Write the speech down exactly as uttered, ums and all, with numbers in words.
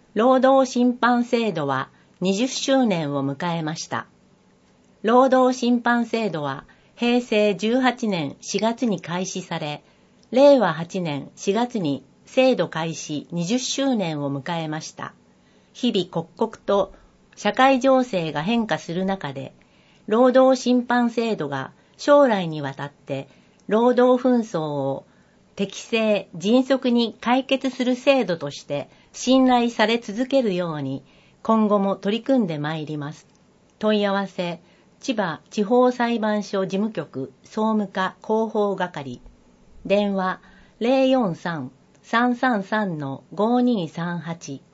労働審判制度はにじゅっしゅうねんを迎えました。労働審判制度はへいせいじゅうはちねんしがつに開始され、れいわはちねんしがつに制度開始にじゅっしゅうねんを迎えました。日々刻々と社会情勢が変化する中で、労働審判制度が将来にわたって労働紛争を適正、迅速に解決する制度として信頼され続けるように今後も取り組んでまいります。問い合わせ、千葉地方裁判所事務局総務課広報係、電話 ゼロよんさん さんさんさん ごにーさんはち